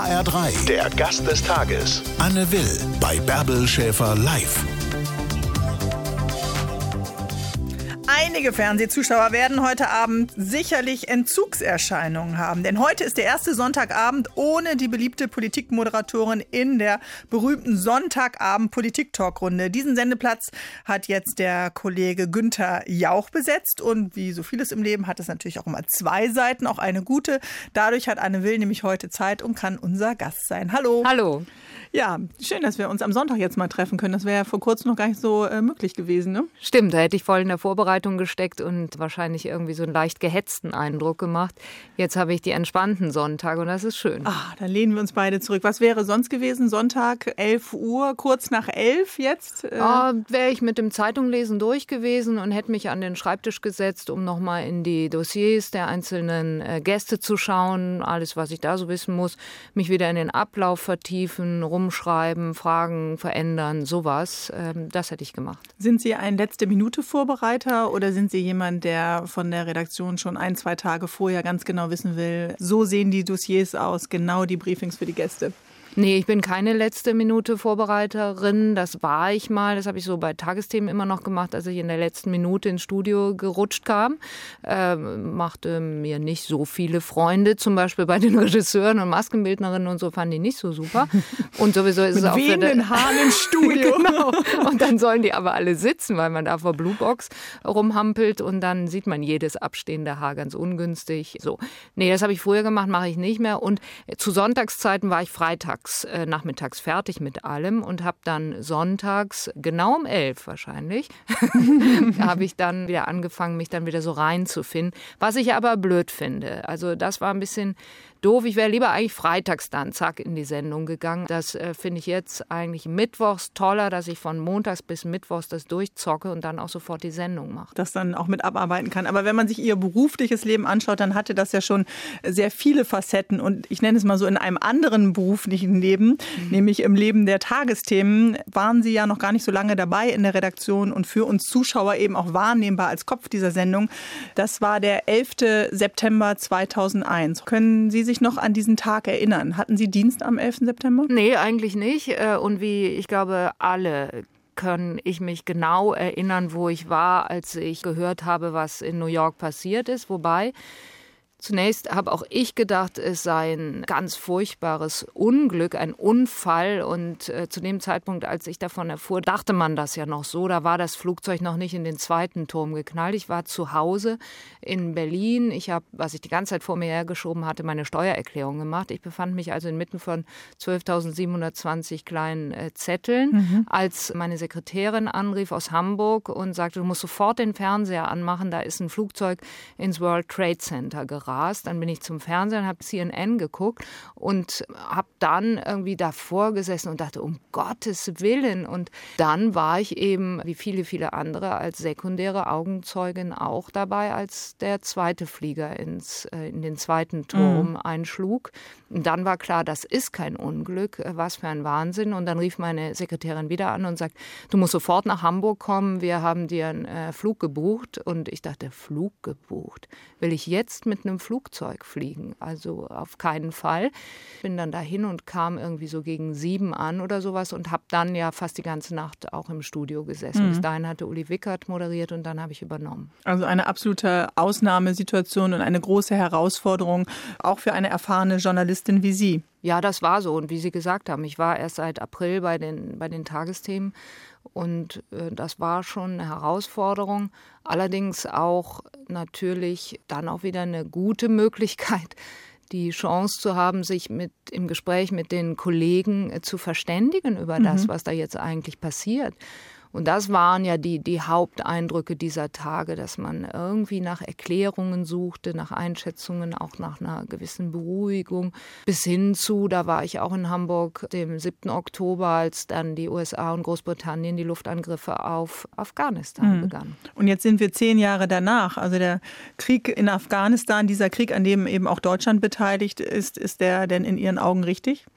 HR3, der Gast des Tages. Anne Will bei Bärbel Schäfer live. Einige Fernsehzuschauer werden heute Abend sicherlich Entzugserscheinungen haben. Denn heute ist der erste Sonntagabend ohne die beliebte Politikmoderatorin in der berühmten Sonntagabend-Politik-Talkrunde. Diesen Sendeplatz hat jetzt der Kollege Günther Jauch besetzt. Und wie so vieles im Leben hat es natürlich auch immer zwei Seiten, auch eine gute. Dadurch hat Anne Will nämlich heute Zeit und kann unser Gast sein. Hallo. Hallo. Ja, schön, dass wir uns am Sonntag jetzt mal treffen können. Das wäre ja vor kurzem noch gar nicht so möglich gewesen, ne? Stimmt, da hätte ich voll in der Vorbereitung gesteckt und wahrscheinlich irgendwie so einen leicht gehetzten Eindruck gemacht. Jetzt habe ich die entspannten Sonntage und das ist schön. Dann lehnen wir uns beide zurück. Was wäre sonst gewesen? Sonntag, 11 Uhr, kurz nach 11 jetzt? Wäre ich mit dem Zeitunglesen durch gewesen und hätte mich an den Schreibtisch gesetzt, um nochmal in die Dossiers der einzelnen Gäste zu schauen. Alles, was ich da so wissen muss. Mich wieder in den Ablauf vertiefen, rumschreiben, Fragen verändern, sowas. Das hätte ich gemacht. Sind Sie ein Letzte-Minute-Vorbereiter oder sind Sie jemand, der von der Redaktion schon 1-2 Tage vorher ganz genau wissen will, so sehen die Dossiers aus, genau die Briefings für die Gäste? Nee, ich bin keine Letzte-Minute-Vorbereiterin. Das war ich mal. Das habe ich so bei Tagesthemen immer noch gemacht, als ich in der letzten Minute ins Studio gerutscht kam. Machte mir nicht so viele Freunde, zum Beispiel bei den Regisseuren und Maskenbildnerinnen und so, fanden die nicht so super. Und sowieso ist es auch für den Haaren im Studio. Genau. Und dann sollen die aber alle sitzen, weil man da vor Bluebox rumhampelt und dann sieht man jedes abstehende Haar ganz ungünstig. So. Nee, das habe ich früher gemacht, mache ich nicht mehr. Und zu Sonntagszeiten war ich nachmittags fertig mit allem und habe dann sonntags, genau um 11 wahrscheinlich, habe ich dann wieder angefangen, mich dann wieder so reinzufinden. Was ich aber blöd finde. Also das war ein bisschen doof. Ich wäre lieber eigentlich freitags dann, zack, in die Sendung gegangen. Das finde ich jetzt eigentlich mittwochs toller, dass ich von montags bis mittwochs das durchzocke und dann auch sofort die Sendung mache. Das dann auch mit abarbeiten kann. Aber wenn man sich ihr berufliches Leben anschaut, dann hatte das ja schon sehr viele Facetten. Und ich nenne es mal so, in einem anderen beruflichen Leben, nämlich im Leben der Tagesthemen, waren Sie ja noch gar nicht so lange dabei in der Redaktion und für uns Zuschauer eben auch wahrnehmbar als Kopf dieser Sendung. Das war der 11. September 2001. Können Sie sich noch an diesen Tag erinnern? Hatten Sie Dienst am 11. September? Nee, eigentlich nicht. Und wie ich glaube, alle kann ich mich genau erinnern, wo ich war, als ich gehört habe, was in New York passiert ist. Wobei zunächst habe auch ich gedacht, es sei ein ganz furchtbares Unglück, ein Unfall. Und zu dem Zeitpunkt, als ich davon erfuhr, dachte man das ja noch so. Da war das Flugzeug noch nicht in den zweiten Turm geknallt. Ich war zu Hause in Berlin. Ich habe, was ich die ganze Zeit vor mir hergeschoben hatte, meine Steuererklärung gemacht. Ich befand mich also inmitten von 12.720 kleinen Zetteln, als meine Sekretärin anrief aus Hamburg und sagte, du musst sofort den Fernseher anmachen, da ist ein Flugzeug ins World Trade Center gerast. Dann bin ich zum Fernsehen und habe CNN geguckt und habe dann irgendwie davor gesessen und dachte, um Gottes Willen. Und dann war ich eben, wie viele andere, als sekundäre Augenzeugin auch dabei, als der zweite Flieger in den zweiten Turm einschlug. Und dann war klar, das ist kein Unglück, was für ein Wahnsinn. Und dann rief meine Sekretärin wieder an und sagt, du musst sofort nach Hamburg kommen, wir haben dir einen Flug gebucht. Und ich dachte, Flug gebucht? Will ich jetzt mit einem Flugzeug fliegen? Also auf keinen Fall. Bin dann dahin und kam irgendwie so gegen 7 an oder sowas und habe dann ja fast die ganze Nacht auch im Studio gesessen. Bis dahin hatte Uli Wickert moderiert und dann habe ich übernommen. Also eine absolute Ausnahmesituation und eine große Herausforderung, auch für eine erfahrene Journalistin wie Sie. Ja, das war so. Und wie Sie gesagt haben, ich war erst seit April bei den Tagesthemen. Und das war schon eine Herausforderung. Allerdings auch natürlich dann auch wieder eine gute Möglichkeit, die Chance zu haben, sich im Gespräch mit den Kollegen zu verständigen über das, was da jetzt eigentlich passiert. Und das waren ja die Haupteindrücke dieser Tage, dass man irgendwie nach Erklärungen suchte, nach Einschätzungen, auch nach einer gewissen Beruhigung. Bis hin zu, da war ich auch in Hamburg, dem 7. Oktober, als dann die USA und Großbritannien die Luftangriffe auf Afghanistan begannen. Und jetzt sind wir 10 Jahre danach. Also der Krieg in Afghanistan, dieser Krieg, an dem eben auch Deutschland beteiligt ist der denn in Ihren Augen richtig?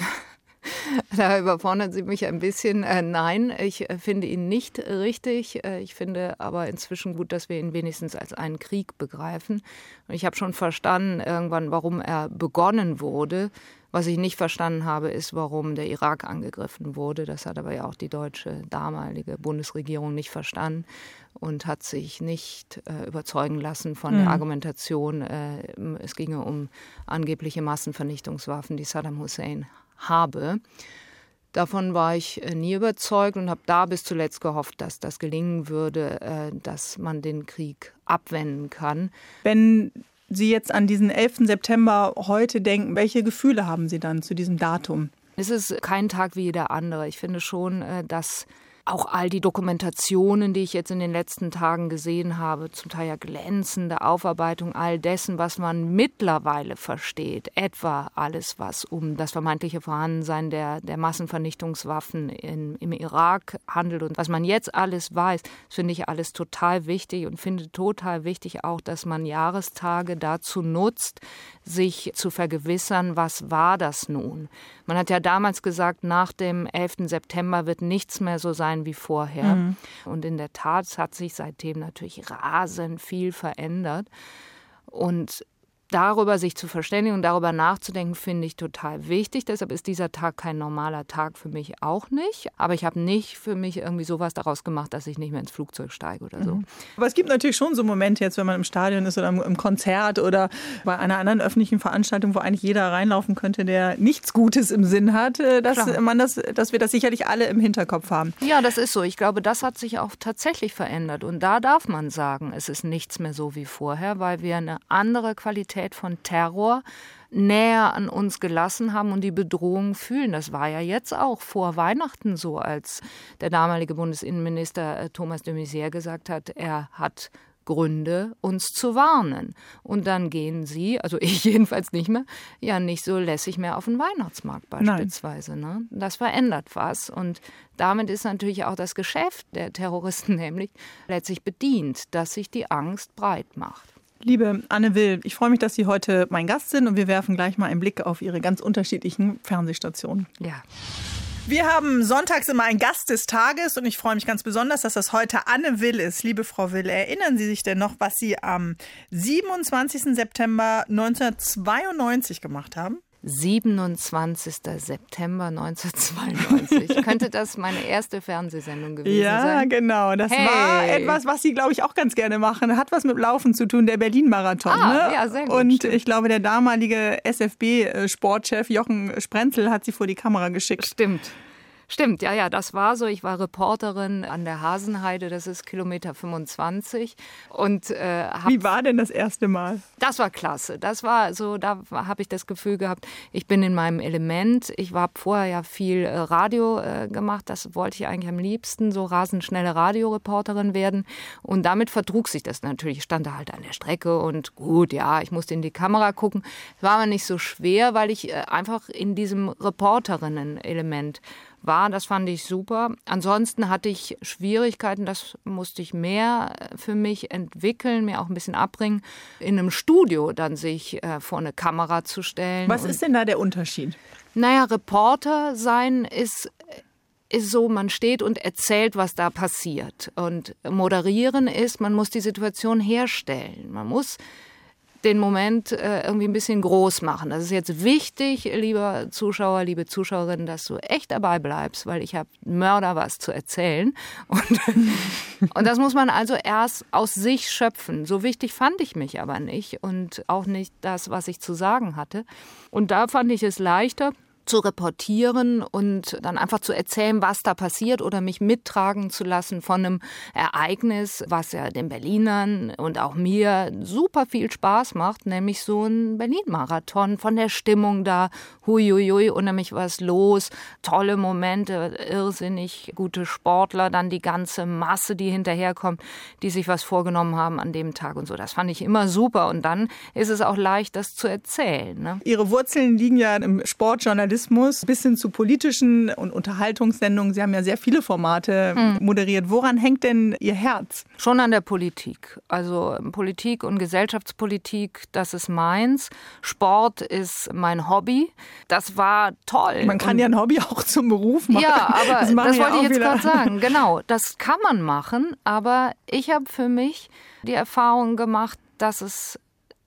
Da überfordern Sie mich ein bisschen. Nein, ich finde ihn nicht richtig. Ich finde aber inzwischen gut, dass wir ihn wenigstens als einen Krieg begreifen. Und ich habe schon verstanden irgendwann, warum er begonnen wurde. Was ich nicht verstanden habe, ist, warum der Irak angegriffen wurde. Das hat aber ja auch die deutsche damalige Bundesregierung nicht verstanden und hat sich nicht überzeugen lassen von der Argumentation. Es ginge um angebliche Massenvernichtungswaffen, die Saddam Hussein habe. Davon war ich nie überzeugt und habe da bis zuletzt gehofft, dass das gelingen würde, dass man den Krieg abwenden kann. Wenn Sie jetzt an diesen 11. September heute denken, welche Gefühle haben Sie dann zu diesem Datum? Es ist kein Tag wie jeder andere. Ich finde schon, dass auch all die Dokumentationen, die ich jetzt in den letzten Tagen gesehen habe, zum Teil ja glänzende Aufarbeitung all dessen, was man mittlerweile versteht, etwa alles, was um das vermeintliche Vorhandensein der Massenvernichtungswaffen im Irak handelt und was man jetzt alles weiß, finde ich alles total wichtig und finde total wichtig auch, dass man Jahrestage dazu nutzt, sich zu vergewissern, was war das nun? Man hat ja damals gesagt, nach dem 11. September wird nichts mehr so sein wie vorher. Und in der Tat, es hat sich seitdem natürlich rasend viel verändert. Und darüber sich zu verständigen und darüber nachzudenken, finde ich total wichtig. Deshalb ist dieser Tag kein normaler Tag für mich auch nicht. Aber ich habe nicht für mich irgendwie sowas daraus gemacht, dass ich nicht mehr ins Flugzeug steige oder so. Aber es gibt natürlich schon so Momente jetzt, wenn man im Stadion ist oder im Konzert oder bei einer anderen öffentlichen Veranstaltung, wo eigentlich jeder reinlaufen könnte, der nichts Gutes im Sinn hat, dass wir das sicherlich alle im Hinterkopf haben. Ja, das ist so. Ich glaube, das hat sich auch tatsächlich verändert. Und da darf man sagen, es ist nichts mehr so wie vorher, weil wir eine andere Qualität von Terror näher an uns gelassen haben und die Bedrohung fühlen. Das war ja jetzt auch vor Weihnachten so, als der damalige Bundesinnenminister Thomas de Maizière gesagt hat, er hat Gründe, uns zu warnen. Und dann gehen Sie, also ich jedenfalls nicht mehr, ja nicht so lässig mehr auf den Weihnachtsmarkt beispielsweise. Ne? Das verändert was. Und damit ist natürlich auch das Geschäft der Terroristen nämlich letztlich bedient, dass sich die Angst breit macht. Liebe Anne Will, ich freue mich, dass Sie heute mein Gast sind und wir werfen gleich mal einen Blick auf Ihre ganz unterschiedlichen Fernsehstationen. Ja. Wir haben sonntags immer einen Gast des Tages und ich freue mich ganz besonders, dass das heute Anne Will ist. Liebe Frau Will, erinnern Sie sich denn noch, was Sie am 27. September 1992 gemacht haben? 27. September 1992. Könnte das meine erste Fernsehsendung gewesen sein? Ja, genau. Das war etwas, was Sie, glaube ich, auch ganz gerne machen. Hat was mit Laufen zu tun, der Berlin-Marathon. Ja, sehr gut. Und stimmt. Ich glaube, der damalige SFB-Sportchef Jochen Sprenzel hat Sie vor die Kamera geschickt. Stimmt, ja, das war so. Ich war Reporterin an der Hasenheide, das ist Kilometer 25. Und, wie war denn das erste Mal? Das war klasse. Das war so, da habe ich das Gefühl gehabt, ich bin in meinem Element. Ich habe vorher ja viel Radio gemacht, das wollte ich eigentlich am liebsten, so rasend schnelle Radioreporterin werden. Und damit vertrug sich das natürlich. Ich stand da halt an der Strecke und gut, ja, ich musste in die Kamera gucken. War aber nicht so schwer, weil ich einfach in diesem Reporterinnen-Element war. Das fand ich super. Ansonsten hatte ich Schwierigkeiten, das musste ich mehr für mich entwickeln, mir auch ein bisschen abbringen, in einem Studio dann sich vor eine Kamera zu stellen. Was ist denn da der Unterschied? Naja, Reporter sein ist so, man steht und erzählt, was da passiert. Und moderieren ist, man muss die Situation herstellen. Man muss den Moment irgendwie ein bisschen groß machen. Das ist jetzt wichtig, lieber Zuschauer, liebe Zuschauerinnen, dass du echt dabei bleibst, weil ich habe Mörder was zu erzählen. Und das muss man also erst aus sich schöpfen. So wichtig fand ich mich aber nicht und auch nicht das, was ich zu sagen hatte. Und da fand ich es leichter, zu reportieren und dann einfach zu erzählen, was da passiert oder mich mittragen zu lassen von einem Ereignis, was ja den Berlinern und auch mir super viel Spaß macht, nämlich so ein Berlin-Marathon, von der Stimmung da, huiuiui, unheimlich was los, tolle Momente, irrsinnig gute Sportler, dann die ganze Masse, die hinterherkommt, die sich was vorgenommen haben an dem Tag und so. Das fand ich immer super und dann ist es auch leicht, das zu erzählen. Ne? Ihre Wurzeln liegen ja im Sportjournalismus bis hin zu politischen und Unterhaltungssendungen. Sie haben ja sehr viele Formate moderiert. Woran hängt denn Ihr Herz? Schon an der Politik. Also Politik und Gesellschaftspolitik, das ist meins. Sport ist mein Hobby. Das war toll. Man kann ja ein Hobby auch zum Beruf machen. Ja, aber das wollte ich jetzt gerade sagen. Genau, das kann man machen. Aber ich habe für mich die Erfahrung gemacht, dass es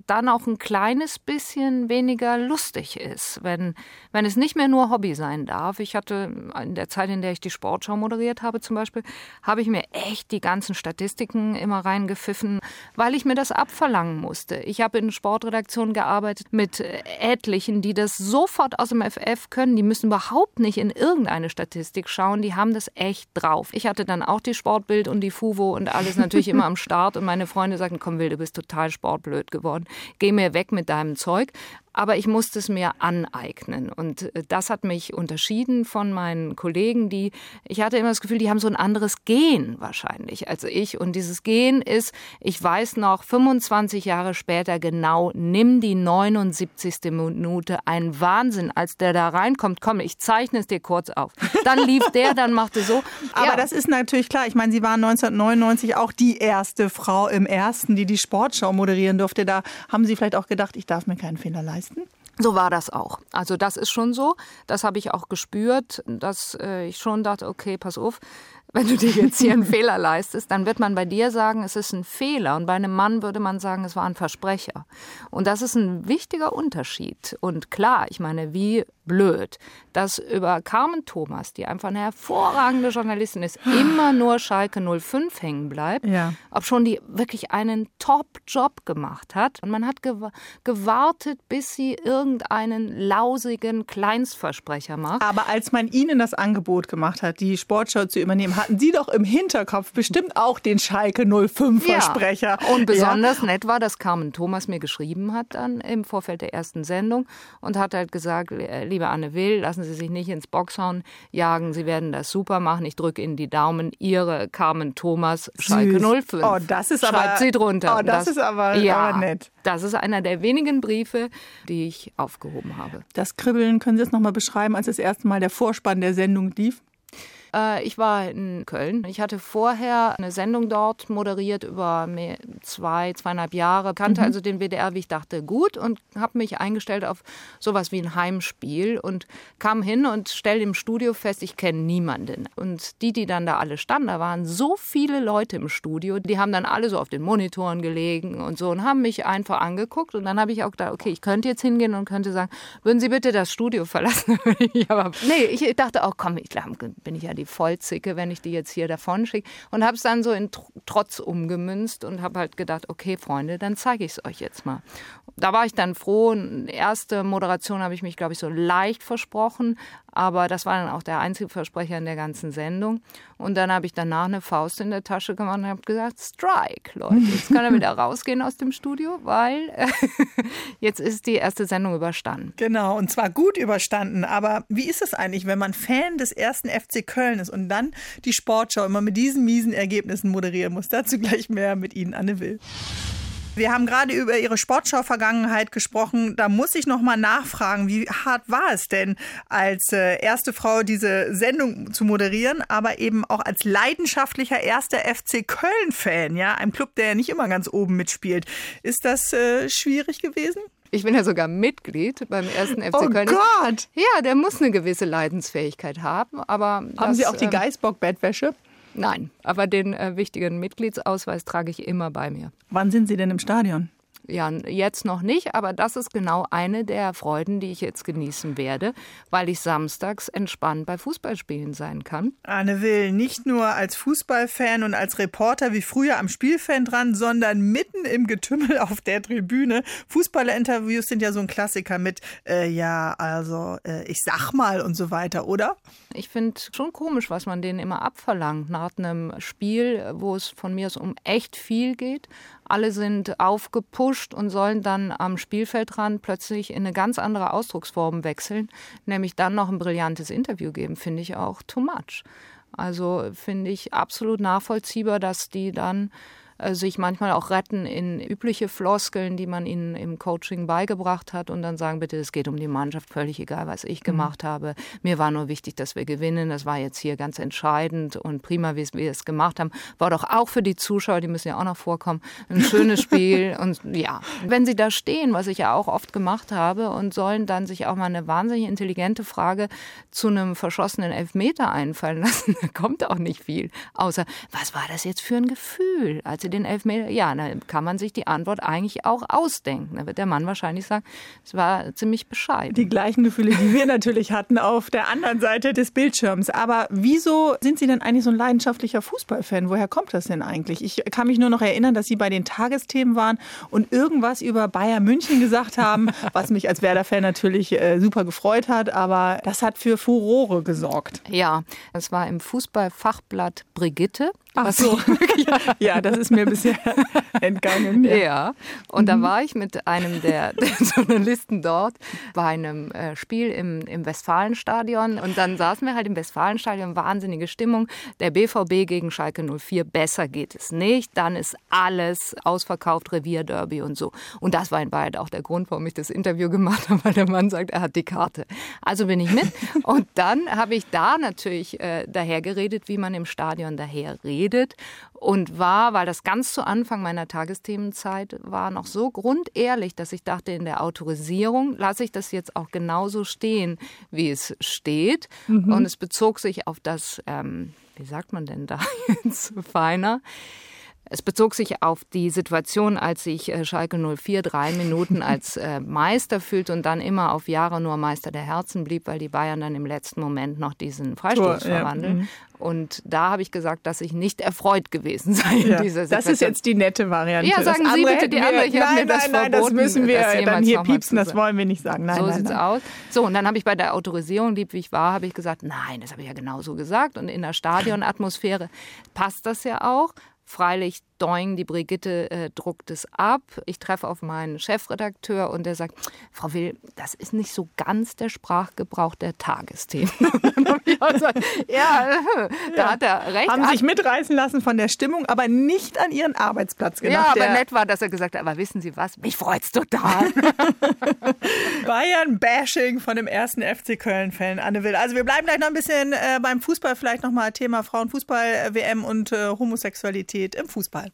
dann auch ein kleines bisschen weniger lustig ist, wenn es nicht mehr nur Hobby sein darf. Ich hatte in der Zeit, in der ich die Sportschau moderiert habe zum Beispiel, habe ich mir echt die ganzen Statistiken immer reingepfiffen, weil ich mir das abverlangen musste. Ich habe in Sportredaktionen gearbeitet mit etlichen, die das sofort aus dem FF können. Die müssen überhaupt nicht in irgendeine Statistik schauen. Die haben das echt drauf. Ich hatte dann auch die Sportbild und die FUVO und alles natürlich immer am Start. Und meine Freunde sagten, komm Will, du bist total sportblöd geworden. Geh mir weg mit deinem Zeug. Aber ich musste es mir aneignen. Und das hat mich unterschieden von meinen Kollegen, ich hatte immer das Gefühl, die haben so ein anderes Gen wahrscheinlich als ich. Und dieses Gen ist, ich weiß noch, 25 Jahre später genau, nimm die 79. Minute, ein Wahnsinn, als der da reinkommt, komm, ich zeichne es dir kurz auf. Dann lief der, dann machte so. Aber das ist natürlich klar, ich meine, Sie waren 1999 auch die erste Frau im Ersten, die die Sportschau moderieren durfte. Da haben Sie vielleicht auch gedacht, ich darf mir keinen Fehler leisten? So war das auch. Also das ist schon so. Das habe ich auch gespürt, dass ich schon dachte, okay, pass auf, wenn du dir jetzt hier einen Fehler leistest, dann wird man bei dir sagen, es ist ein Fehler. Und bei einem Mann würde man sagen, es war ein Versprecher. Und das ist ein wichtiger Unterschied. Und klar, ich meine, wie blöd, dass über Carmen Thomas, die einfach eine hervorragende Journalistin ist, immer nur Schalke 05 hängen bleibt. Ja. Obschon die wirklich einen Top-Job gemacht hat. Und man hat gewartet, bis sie irgendeinen lausigen Kleinstversprecher macht. Aber als man Ihnen das Angebot gemacht hat, die Sportschau zu übernehmen, hatten Sie doch im Hinterkopf bestimmt auch den Schalke 05-Versprecher. Ja. Und besonders nett war, dass Carmen Thomas mir geschrieben hat dann im Vorfeld der ersten Sendung und hat halt gesagt, liebe Anne Will, lassen Sie sich nicht ins Boxhorn jagen, Sie werden das super machen, ich drücke Ihnen die Daumen, Ihre Carmen Thomas, Schalke 05. Oh, das ist aber, schreibt sie drunter. Oh, das ist aber nett. Das ist einer der wenigen Briefe, die ich aufgehoben habe. Das Kribbeln, können Sie das nochmal beschreiben, als das erste Mal der Vorspann der Sendung lief? Ich war in Köln. Ich hatte vorher eine Sendung dort moderiert über 2,5 Jahre. Kannte also den WDR, wie ich dachte, gut und habe mich eingestellt auf sowas wie ein Heimspiel und kam hin und stellte im Studio fest, ich kenne niemanden. Und die dann da alle standen, da waren so viele Leute im Studio, die haben dann alle so auf den Monitoren gelegen und so und haben mich einfach angeguckt. Und dann habe ich auch gedacht, okay, ich könnte jetzt hingehen und könnte sagen, würden Sie bitte das Studio verlassen? Ich dachte auch, komm, ich glaube, bin ich ja die Vollzicke, wenn ich die jetzt hier davon schicke. Und habe es dann so in Trotz umgemünzt und habe halt gedacht, okay, Freunde, dann zeige ich es euch jetzt mal. Da war ich dann froh. Erste Moderation habe ich mich, glaube ich, so leicht versprochen. Aber das war dann auch der einzige Versprecher in der ganzen Sendung. Und dann habe ich danach eine Faust in der Tasche gemacht und habe gesagt, Strike, Leute. Jetzt kann er wieder rausgehen aus dem Studio, weil jetzt ist die erste Sendung überstanden. Genau, und zwar gut überstanden. Aber wie ist es eigentlich, wenn man Fan des ersten FC Köln ist und dann die Sportschau immer mit diesen miesen Ergebnissen moderieren muss? Dazu gleich mehr mit Ihnen, Anne Will. Wir haben gerade über Ihre Sportschau-Vergangenheit gesprochen. Da muss ich noch mal nachfragen, wie hart war es denn, als erste Frau diese Sendung zu moderieren, aber eben auch als leidenschaftlicher erster FC Köln-Fan, ja, einem Club, der ja nicht immer ganz oben mitspielt. Ist das schwierig gewesen? Ich bin ja sogar Mitglied beim ersten FC Köln. Oh Gott! Ja, der muss eine gewisse Leidensfähigkeit haben. Aber haben Sie auch die Geißbock-Bettwäsche? Nein, aber den wichtigen Mitgliedsausweis trage ich immer bei mir. Wann sind Sie denn im Stadion? Ja, jetzt noch nicht, aber das ist genau eine der Freuden, die ich jetzt genießen werde, weil ich samstags entspannt bei Fußballspielen sein kann. Anne Will, nicht nur als Fußballfan und als Reporter wie früher am Spielfan dran, sondern mitten im Getümmel auf der Tribüne. Fußballerinterviews sind ja so ein Klassiker mit, ich sag mal und so weiter, oder? Ich finde schon komisch, was man denen immer abverlangt nach einem Spiel, wo es von mir aus um echt viel geht. Alle sind aufgepusht und sollen dann am Spielfeldrand plötzlich in eine ganz andere Ausdrucksform wechseln, nämlich dann noch ein brillantes Interview geben, finde ich auch too much. Also finde ich absolut nachvollziehbar, dass die dann sich manchmal auch retten in übliche Floskeln, die man ihnen im Coaching beigebracht hat und dann sagen, bitte, es geht um die Mannschaft, völlig egal, was ich gemacht habe. Mir war nur wichtig, dass wir gewinnen. Das war jetzt hier ganz entscheidend und prima, wie wir es gemacht haben. War doch auch für die Zuschauer, die müssen ja auch noch vorkommen, ein schönes Spiel. Und ja, wenn sie da stehen, was ich ja auch oft gemacht habe und sollen dann sich auch mal eine wahnsinnig intelligente Frage zu einem verschossenen Elfmeter einfallen lassen, da kommt auch nicht viel. Außer, was war das jetzt für ein Gefühl, als sie sie den Elfmeter? Ja, dann kann man sich die Antwort eigentlich auch ausdenken. Da wird der Mann wahrscheinlich sagen, es war ziemlich bescheiden. Die gleichen Gefühle, die wir natürlich hatten auf der anderen Seite des Bildschirms. Aber wieso sind Sie denn eigentlich so ein leidenschaftlicher Fußballfan? Woher kommt das denn eigentlich? Ich kann mich nur noch erinnern, dass Sie bei den Tagesthemen waren und irgendwas über Bayern München gesagt haben, was mich als Werder-Fan natürlich super gefreut hat. Aber das hat für Furore gesorgt. Ja, es war im Fußballfachblatt Brigitte. Ach so, ja, das ist mir bisher entgangen. Ja, und da war ich mit einem der Journalisten dort bei einem Spiel im Westfalenstadion und dann saßen wir halt im Westfalenstadion, wahnsinnige Stimmung, der BVB gegen Schalke 04, besser geht es nicht, dann ist alles ausverkauft, Revierderby und so. Und das war in Wahrheit auch der Grund, warum ich das Interview gemacht habe, weil der Mann sagt, er hat die Karte. Also bin ich mit und dann habe ich da natürlich daher geredet, wie man im Stadion daher redet. Und weil das ganz zu Anfang meiner Tagesthemenzeit war, noch so grundehrlich, dass ich dachte, in der Autorisierung lasse ich das jetzt auch genauso stehen, wie es steht. Mhm. Und es bezog sich auf das, wie sagt man denn da jetzt feiner? Es bezog sich auf die Situation, als sich Schalke 04 3 Minuten als Meister fühlte und dann immer auf Jahre nur Meister der Herzen blieb, weil die Bayern dann im letzten Moment noch diesen Freistoß verwandeln. Ja. Und da habe ich gesagt, dass ich nicht erfreut gewesen sei in dieser Situation. Das ist jetzt die nette Variante. Ja, sagen Sie bitte die andere. Ich habe mir das verboten. Nein, das müssen wir dann hier piepsen, das wollen wir nicht sagen. So sieht's aus. So, und dann habe ich bei der Autorisierung, lieb wie ich war, habe ich gesagt, nein, das habe ich ja genauso gesagt. Und in der Stadionatmosphäre passt das ja auch. Freilich, doing, die Brigitte druckt es ab. Ich treffe auf meinen Chefredakteur und der sagt, Frau Will, das ist nicht so ganz der Sprachgebrauch der Tagesthemen. Da hat er recht. Haben sich mitreißen lassen von der Stimmung, aber nicht an Ihren Arbeitsplatz gedacht. Ja, aber nett war, dass er gesagt hat, aber wissen Sie was, mich freut's total. Bayern-Bashing von dem 1. FC Köln-Fan, Anne Will. Also wir bleiben gleich noch ein bisschen beim Fußball, vielleicht nochmal Thema Frauenfußball-WM und Homosexualität im Fußball.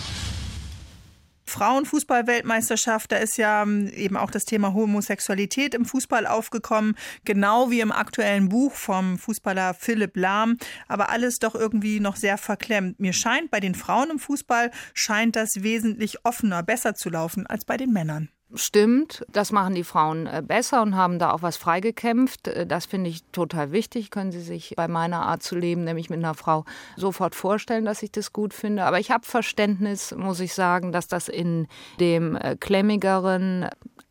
Frauenfußball-Weltmeisterschaft, da ist ja eben auch das Thema Homosexualität im Fußball aufgekommen, genau wie im aktuellen Buch vom Fußballer Philipp Lahm, aber alles doch irgendwie noch sehr verklemmt. Mir scheint, bei den Frauen im Fußball scheint das wesentlich offener, besser zu laufen als bei den Männern. Stimmt, das machen die Frauen besser und haben da auch was freigekämpft. Das finde ich total wichtig. Können Sie sich bei meiner Art zu leben, nämlich mit einer Frau, sofort vorstellen, dass ich das gut finde. Aber ich habe Verständnis, muss ich sagen, dass das in dem klemmigeren,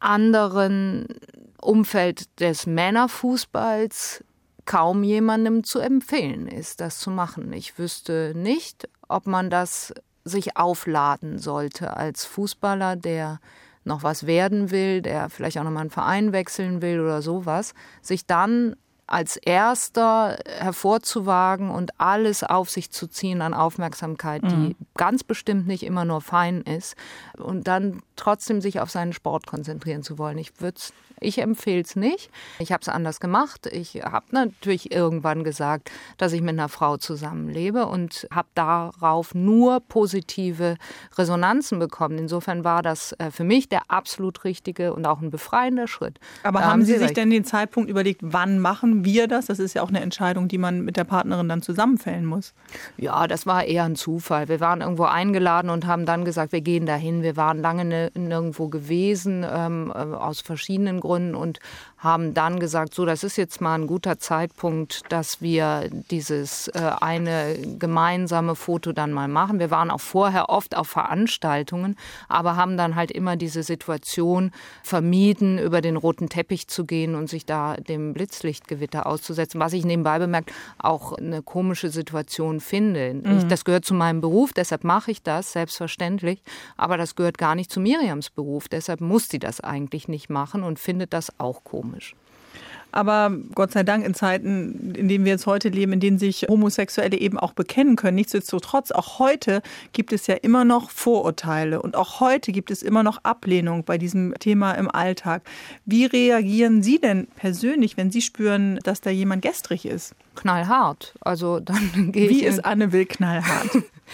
anderen Umfeld des Männerfußballs kaum jemandem zu empfehlen ist, das zu machen. Ich wüsste nicht, ob man das sich aufladen sollte als Fußballer, der noch was werden will, der vielleicht auch noch mal einen Verein wechseln will oder sowas, sich dann als Erster hervorzuwagen und alles auf sich zu ziehen an Aufmerksamkeit, die ganz bestimmt nicht immer nur fein ist und dann trotzdem sich auf seinen Sport konzentrieren zu wollen. Ich empfehle es nicht. Ich habe es anders gemacht. Ich habe natürlich irgendwann gesagt, dass ich mit einer Frau zusammenlebe und habe darauf nur positive Resonanzen bekommen. Insofern war das für mich der absolut richtige und auch ein befreiender Schritt. Aber haben Sie sich denn den Zeitpunkt überlegt, wann machen wir das? Das ist ja auch eine Entscheidung, die man mit der Partnerin dann zusammenfällen muss. Ja, das war eher ein Zufall. Wir waren irgendwo eingeladen und haben dann gesagt, wir gehen dahin. Wir waren lange nirgendwo gewesen, aus verschiedenen Gründen und haben dann gesagt, so, das ist jetzt mal ein guter Zeitpunkt, dass wir dieses eine gemeinsame Foto dann mal machen. Wir waren auch vorher oft auf Veranstaltungen, aber haben dann halt immer diese Situation vermieden, über den roten Teppich zu gehen und sich da dem Blitzlichtgewitter auszusetzen, was ich nebenbei bemerkt auch eine komische Situation finde. Das gehört zu meinem Beruf, deshalb mache ich das, selbstverständlich, aber das gehört gar nicht zu Miriams Beruf, deshalb muss sie das eigentlich nicht machen und findet das auch komisch. Aber Gott sei Dank in Zeiten, in denen wir jetzt heute leben, in denen sich Homosexuelle eben auch bekennen können. Nichtsdestotrotz, auch heute gibt es ja immer noch Vorurteile und auch heute gibt es immer noch Ablehnung bei diesem Thema im Alltag. Wie reagieren Sie denn persönlich, wenn Sie spüren, dass da jemand gestrig ist? Knallhart. Also dann gehe Wie ist Anne Will knallhart?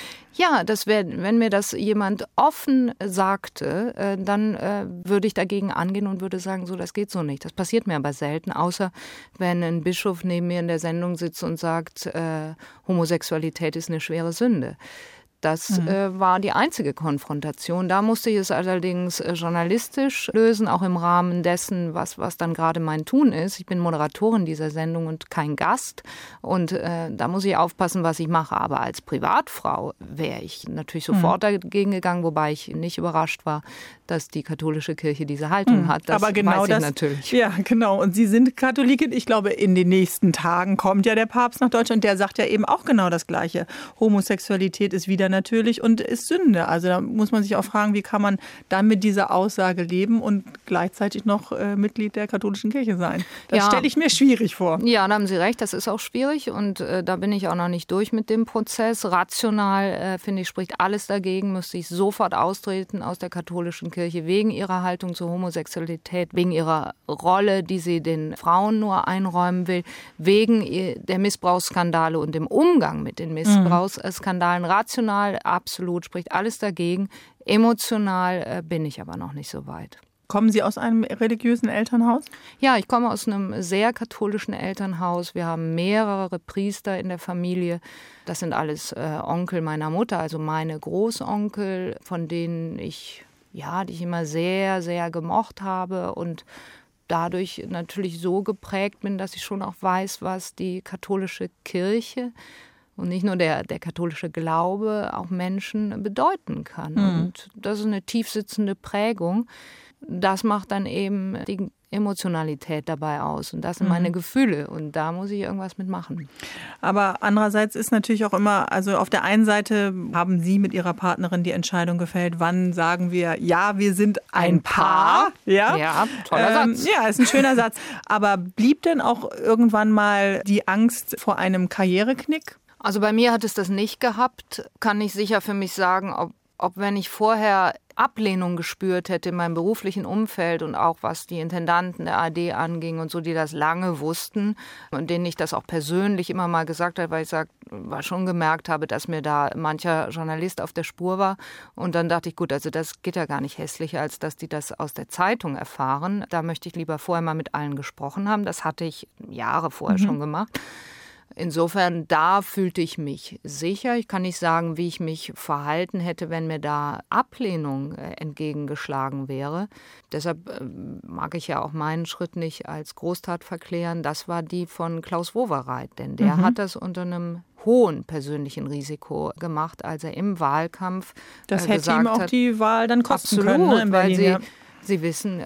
Ja, wenn mir das jemand offen sagte, dann würde ich dagegen angehen und würde sagen, so, das geht so nicht. Das passiert mir aber selten, außer wenn ein Bischof neben mir in der Sendung sitzt und sagt, Homosexualität ist eine schwere Sünde. Das war die einzige Konfrontation. Da musste ich es allerdings journalistisch lösen, auch im Rahmen dessen, was dann gerade mein Tun ist. Ich bin Moderatorin dieser Sendung und kein Gast. Und da muss ich aufpassen, was ich mache. Aber als Privatfrau wäre ich natürlich sofort dagegen gegangen, wobei ich nicht überrascht war, dass die katholische Kirche diese Haltung hat. Das aber genau weiß ich natürlich. Ja, genau. Und Sie sind Katholikin. Ich glaube, in den nächsten Tagen kommt ja der Papst nach Deutschland. Der sagt ja eben auch genau das Gleiche. Homosexualität ist wieder natürlich und ist Sünde. Also da muss man sich auch fragen, wie kann man dann mit dieser Aussage leben und gleichzeitig noch Mitglied der katholischen Kirche sein? Das stelle ich mir schwierig vor. Ja, da haben Sie recht, das ist auch schwierig und da bin ich auch noch nicht durch mit dem Prozess. Rational, finde ich, spricht alles dagegen, müsste ich sofort austreten aus der katholischen Kirche wegen ihrer Haltung zur Homosexualität, wegen ihrer Rolle, die sie den Frauen nur einräumen will, wegen der Missbrauchsskandale und dem Umgang mit den Missbrauchsskandalen. Rational, absolut, spricht alles dagegen. Emotional bin ich aber noch nicht so weit. Kommen Sie aus einem religiösen Elternhaus? Ja, ich komme aus einem sehr katholischen Elternhaus. Wir haben mehrere Priester in der Familie. Das sind alles Onkel meiner Mutter, also meine Großonkel, von denen die ich immer sehr, sehr gemocht habe und dadurch natürlich so geprägt bin, dass ich schon auch weiß, was die katholische Kirche und nicht nur der katholische Glaube auch Menschen bedeuten kann. Und das ist eine tiefsitzende Prägung. Das macht dann eben die Emotionalität dabei aus. Und das sind meine Gefühle. Und da muss ich irgendwas mitmachen. Aber andererseits ist natürlich auch immer, also auf der einen Seite haben Sie mit Ihrer Partnerin die Entscheidung gefällt, wann sagen wir, ja, wir sind ein Paar. Ja, toller Satz. Ja, ist ein schöner Satz. Aber blieb denn auch irgendwann mal die Angst vor einem Karriereknick? Also bei mir hat es das nicht gehabt. Kann ich sicher für mich sagen, ob wenn ich vorher Ablehnung gespürt hätte in meinem beruflichen Umfeld und auch was die Intendanten der ARD anging und so, die das lange wussten und denen ich das auch persönlich immer mal gesagt habe, weil ich schon gemerkt habe, dass mir da mancher Journalist auf der Spur war. Und dann dachte ich, gut, also das geht ja gar nicht hässlicher, als dass die das aus der Zeitung erfahren. Da möchte ich lieber vorher mal mit allen gesprochen haben. Das hatte ich Jahre vorher schon gemacht. Insofern, da fühlte ich mich sicher. Ich kann nicht sagen, wie ich mich verhalten hätte, wenn mir da Ablehnung entgegengeschlagen wäre. Deshalb mag ich ja auch meinen Schritt nicht als Großtat verklären. Das war die von Klaus Wowereit, denn der hat das unter einem hohen persönlichen Risiko gemacht, als er im Wahlkampf das hätte ihm auch die Wahl dann kosten können, ne, in Berlin, weil Sie wissen,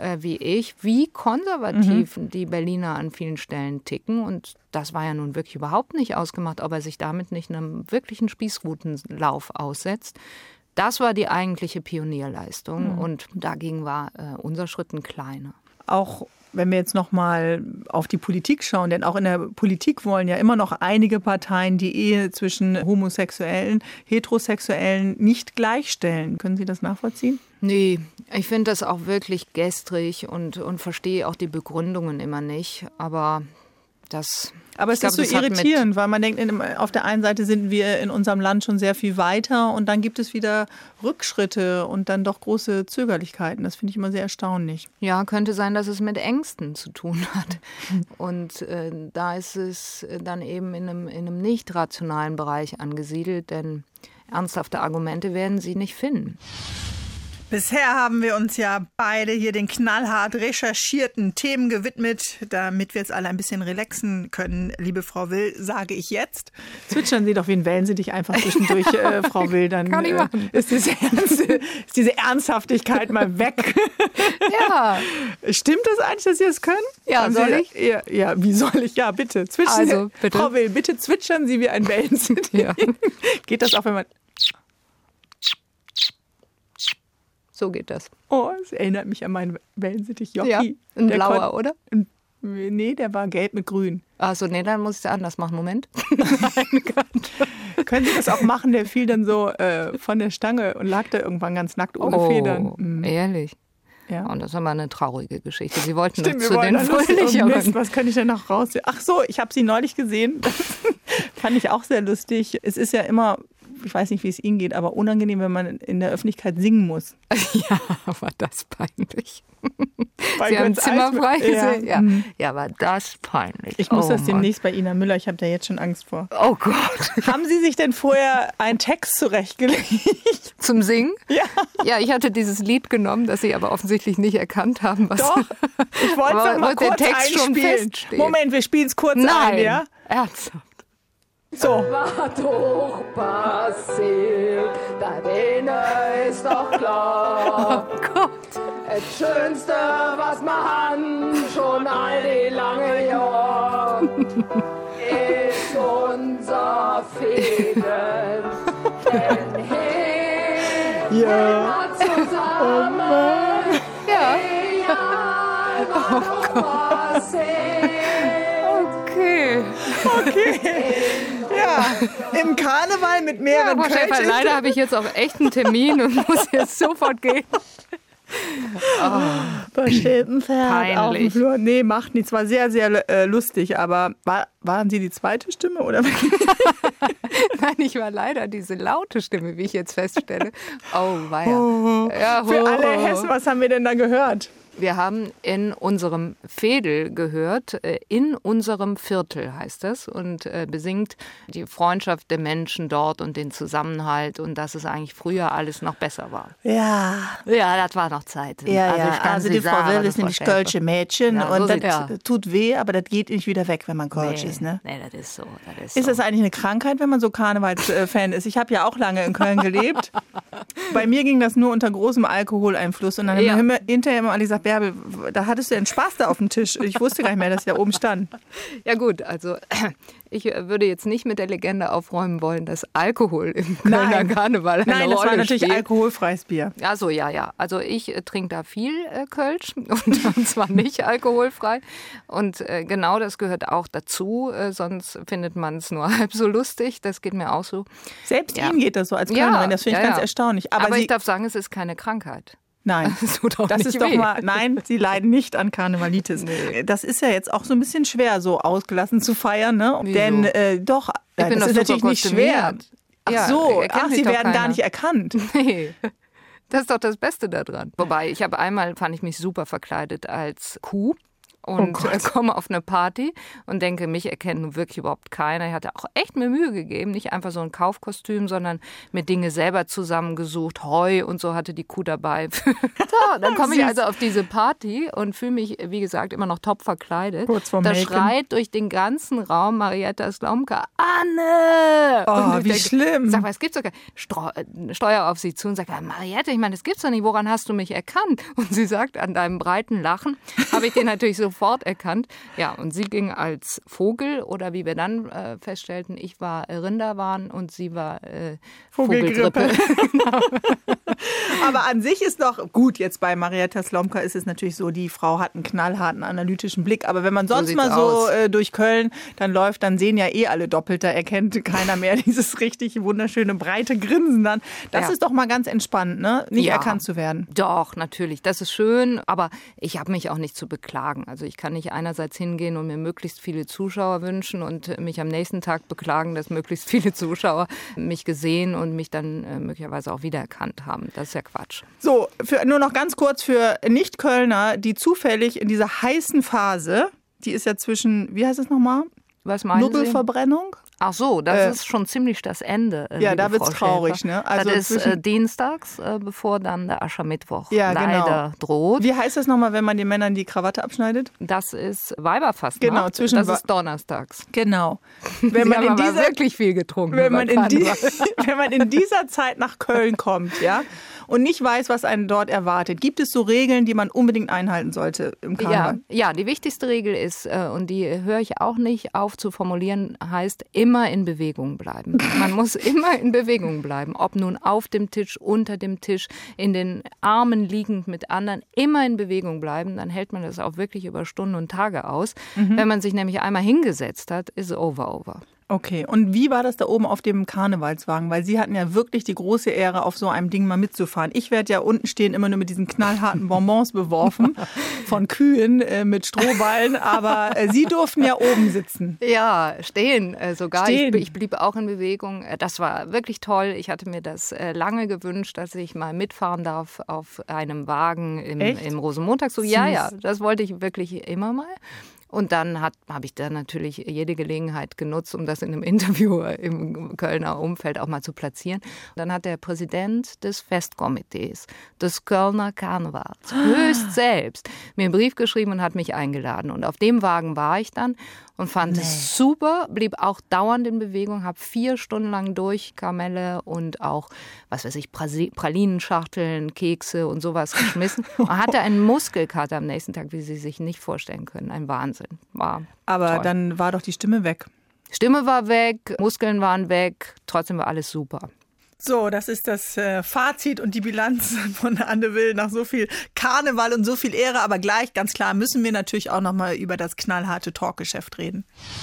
wie konservativ die Berliner an vielen Stellen ticken. Und das war ja nun wirklich überhaupt nicht ausgemacht, ob er sich damit nicht einem wirklichen Spießrutenlauf aussetzt. Das war die eigentliche Pionierleistung. Und dagegen war unser Schritt ein kleiner. Auch wenn wir jetzt noch mal auf die Politik schauen, denn auch in der Politik wollen ja immer noch einige Parteien die Ehe zwischen Homosexuellen, Heterosexuellen nicht gleichstellen. Können Sie das nachvollziehen? Nee, ich finde das auch wirklich gestrig und verstehe auch die Begründungen immer nicht. Aber es ist so irritierend, weil man denkt, auf der einen Seite sind wir in unserem Land schon sehr viel weiter und dann gibt es wieder Rückschritte und dann doch große Zögerlichkeiten. Das finde ich immer sehr erstaunlich. Ja, könnte sein, dass es mit Ängsten zu tun hat. Und da ist es dann eben in einem nicht rationalen Bereich angesiedelt, denn ernsthafte Argumente werden Sie nicht finden. Bisher haben wir uns ja beide hier den knallhart recherchierten Themen gewidmet, damit wir jetzt alle ein bisschen relaxen können. Liebe Frau Will, sage ich jetzt. Zwitschern Sie doch wie ein Wellensittich einfach zwischendurch, Frau Will. Dann kann ich machen. Ist diese Ernsthaftigkeit mal weg. Ja. Stimmt das eigentlich, dass Sie das können? Ja, soll ich? Ja, wie soll ich? Ja, bitte. Zwitschern also, bitte. Frau Will, bitte zwitschern Sie wie ein Wellensittich. Ja. Geht das auch, wenn man... So geht das. Oh, es erinnert mich an meinen Wellensittich Jockey. Ja, ein blauer, oder? Nee, der war gelb mit grün. Achso, nee, dann muss ich es anders machen. Moment. Können Sie das auch machen? Der fiel dann so von der Stange und lag da irgendwann ganz nackt ohne Federn. Ehrlich? Ja. Und das war mal eine traurige Geschichte. Sie wollten Stimmt, doch zu den Fröhlicheren. Was könnte ich denn noch raus? Ach so, ich habe sie neulich gesehen. Das fand ich auch sehr lustig. Es ist ja immer ich weiß nicht, wie es Ihnen geht, aber unangenehm, wenn man in der Öffentlichkeit singen muss. Ja, war das peinlich. Sie haben Zimmer frei gesehen? Ja. Ja, war das peinlich. Ich muss das demnächst bei Ina Müller, ich habe da jetzt schon Angst vor. Oh Gott. Haben Sie sich denn vorher einen Text zurechtgelegt? Zum Singen? Ja. Ja, ich hatte dieses Lied genommen, das Sie aber offensichtlich nicht erkannt haben. Was Doch, ich wollte es mal kurz der Text einspielen. Schon feststeht. Moment, wir spielen es kurz ein, ja? Ernsthaft. So. War doch passiert, da denen ist doch klar. Oh Gott. Das Schönste, was man haben, schon all die lange Jahre, ist unser Fäden. Denn hier zusammen, Ja. egal was noch passiert. Okay. Ja, im Karneval mit mehreren Frau Schäfer, Kölschen. leider habe ich jetzt auch echt einen Termin und muss jetzt sofort gehen. Verstellten Pferd auf dem Peinlich. Flur. Nee, macht nichts. War sehr, sehr lustig. Aber waren Sie die zweite Stimme? Oder? Nein, ich war leider diese laute Stimme, wie ich jetzt feststelle. Oh, weia. Ja, Für alle Hessen, was haben wir denn da gehört? Wir haben in unserem Veedel gehört, in unserem Viertel heißt das, und besingt die Freundschaft der Menschen dort und den Zusammenhalt und dass es eigentlich früher alles noch besser war. Ja. Ja, das war noch Zeit. Also die Frau Wild ist nämlich kölsche Mädchen Ja, so und sieht- das tut weh, aber das geht nicht wieder weg, wenn man kölsch ist, ne? Nee, das ist so. Ist das eigentlich eine Krankheit, wenn man so Karnevalsfan ist? Ich habe ja auch lange in Köln gelebt. Bei mir ging das nur unter großem Alkoholeinfluss. Und dann haben wir hinterher immer alle gesagt, Bärbel, da hattest du einen Spaß da auf dem Tisch. Ich wusste gar nicht mehr, dass ich da oben stand. Ja gut, also ich würde jetzt nicht mit der Legende aufräumen wollen, dass Alkohol im Kölner Karneval eine Nein, das Rolle war natürlich spielt. alkoholfreies Bier. Ach so, ja. Also ich trinke da viel Kölsch und zwar nicht alkoholfrei. Und genau das gehört auch dazu, sonst findet man es nur halb so lustig. Das geht mir auch so. Selbst Ja. Ihnen geht das so als Kölnerin, das finde ich ganz erstaunlich. Aber Sie, ich darf sagen, es ist keine Krankheit. nein, Das tut auch das nicht ist doch weh. mal, nein, Sie leiden nicht an Karnevalitis. Nee. Das ist ja jetzt auch so ein bisschen schwer, so ausgelassen zu feiern, ne? Wieso? Denn doch, Ich bin das doch ist super natürlich nicht schwer. kostümiert. Ach Ja, so, erkennt mich Sie doch werden gar keiner. nicht erkannt. Nee. Das ist doch das Beste daran. Wobei, fand ich mich super verkleidet als Kuh. Und komme auf eine Party und denke, mich erkennt nun wirklich überhaupt keiner. Ich hatte auch echt mir Mühe gegeben, nicht einfach so ein Kaufkostüm, sondern mir Dinge selber zusammengesucht. Heu und so hatte die Kuh dabei. So, dann komme ich also auf diese Party und fühle mich, wie gesagt, immer noch top verkleidet. Kurz vorm Da Melken. schreit durch den ganzen Raum Marietta Slomka, Anne! Oh, Und ich wie denke, schlimm. Sag mal, es gibt's doch gar nicht. Steuer auf sie zu und sagt, Mariette, ich meine, das gibt's doch nicht, woran hast du mich erkannt? Und sie sagt, an deinem breiten Lachen habe ich den natürlich sofort erkannt. Ja, und sie ging als Vogel oder wie wir dann feststellten, ich war Rinderwahn und sie war Vogelgrippe. Vogelgrippe. Aber an sich ist doch gut, jetzt bei Marietta Slomka ist es natürlich so, die Frau hat einen knallharten analytischen Blick. Aber wenn man sonst sieht's mal so aus. durch Köln dann läuft, dann sehen ja eh alle doppelt. Da erkennt keiner mehr dieses richtig wunderschöne, breite Grinsen dann. Das Ja. ist doch mal ganz entspannt, ne? Nicht Ja. erkannt zu werden. Doch, natürlich, das ist schön, aber ich habe mich auch nicht zu beklagen. Also ich kann nicht einerseits hingehen und mir möglichst viele Zuschauer wünschen und mich am nächsten Tag beklagen, dass möglichst viele Zuschauer mich gesehen und mich dann möglicherweise auch wiedererkannt haben. Das ist ja Quatsch. So, nur noch ganz kurz für Nicht-Kölner, die zufällig in dieser heißen Phase, die ist ja zwischen, wie heißt es nochmal? Was meinen Sie? Nubbelverbrennung? Ach so, das ist schon ziemlich das Ende. Ja, liebe da wird's Frau traurig, Schäfer. ne? Also das ist zwischen- dienstags, bevor dann der Aschermittwoch Ja, leider droht. Wie heißt das nochmal, wenn man den Männern die Krawatte abschneidet? Das ist Weiberfastnacht. Genau, zwischen das Wa- ist donnerstags. Genau. Sie Wenn man, haben in aber dieser, wirklich viel getrunken. wenn, man über in die, Karneval. wenn man in dieser Zeit nach Köln kommt, ja, und nicht weiß, was einen dort erwartet, gibt es so Regeln, die man unbedingt einhalten sollte im Karneval? Ja, die wichtigste Regel ist, und die höre ich auch nicht auf zu formulieren, heißt immer in Bewegung bleiben. Man muss immer in Bewegung bleiben, ob nun auf dem Tisch, unter dem Tisch, in den Armen liegend mit anderen, immer in Bewegung bleiben, dann hält man das auch wirklich über Stunden und Tage aus. Wenn man sich nämlich einmal hingesetzt hat, ist over. Okay, und wie war das da oben auf dem Karnevalswagen? Weil Sie hatten ja wirklich die große Ehre, auf so einem Ding mal mitzufahren. Ich werde ja unten stehen immer nur mit diesen knallharten Bonbons beworfen von Kühen mit Strohballen, aber Sie durften ja oben sitzen. Ja, stehen sogar. Stehen. Ich blieb auch in Bewegung. Das war wirklich toll. Ich hatte mir das lange gewünscht, dass ich mal mitfahren darf auf einem Wagen im Rosenmontagszug. Ja, das wollte ich wirklich immer mal. Und dann habe ich da natürlich jede Gelegenheit genutzt, um das in einem Interview im Kölner Umfeld auch mal zu platzieren. Und dann hat der Präsident des Festkomitees des Kölner Karnevals höchst selbst mir einen Brief geschrieben und hat mich eingeladen. Und auf dem Wagen war ich dann und fand es super, blieb auch dauernd in Bewegung, habe 4 Stunden lang durch Kamelle und auch, Pralinenschachteln, Kekse und sowas geschmissen. Und hatte einen Muskelkater am nächsten Tag, wie Sie sich nicht vorstellen können. Ein Wahnsinn. Aber toll. dann war doch die Stimme weg. Stimme war weg, Muskeln waren weg, trotzdem war alles super. So, das ist das Fazit und die Bilanz von Anne Will nach so viel Karneval und so viel Ehre. Aber gleich, ganz klar, müssen wir natürlich auch noch mal über das knallharte Talkgeschäft reden.